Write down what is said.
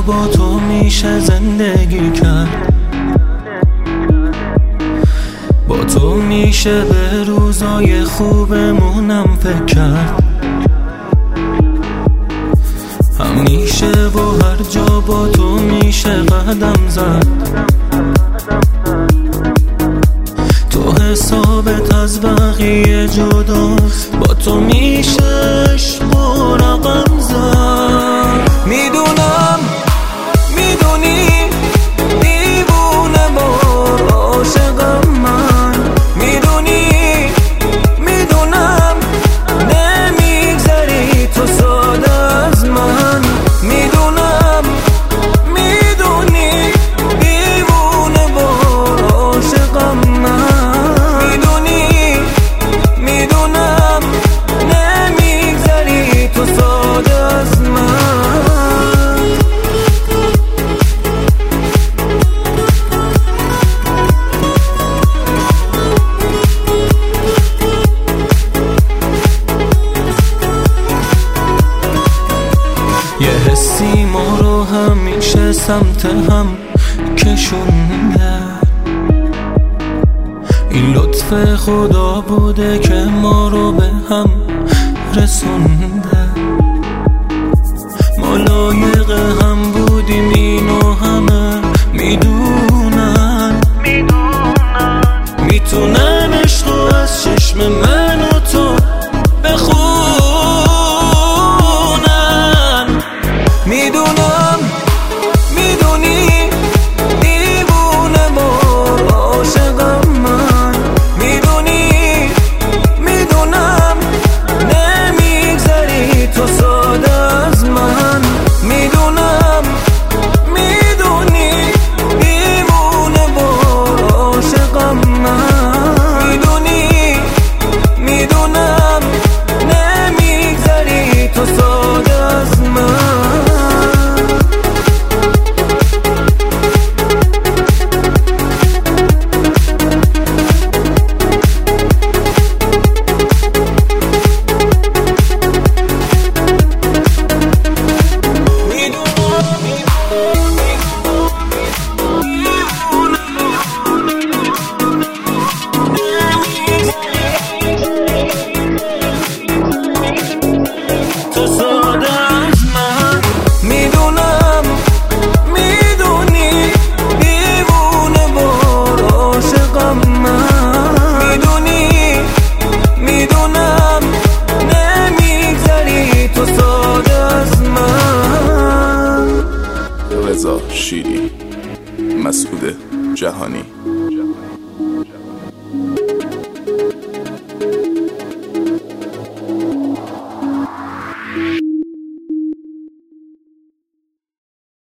با تو میشه زندگی کرد، با تو میشه به روزای خوبمونم فکر کرد. همیشه و هر جا با تو میشه قدم زد، تو حسابت از بقیه جداست، با تو میشه عشق و رقم زد. میدونم میدونی دیوونه بار عاشقم من، میدونی میدونم نمیگذری تو ساده از من، میدونم میدونی دیوونه بار عاشقم من، میدونی میدونم نمیگذری تو ساده از من. یه حسی ما رو همیشه سمت هم کشونده، این لطف خدا بوده که ما رو به هم رسونده. ما لایق هم بودیم اینو همه میدونن، میتونن عشقو از چشم من و تو بخونن. میدونم میدونی دیوونه بار عاشقم من، میدونی میدونم نمیگذری تو ساده از من، میدونم میدونی دیوونه بار عاشقم من، میدونی میدونم نمیگذری تو ساده از من. رضا شیری، مسعود جهانی.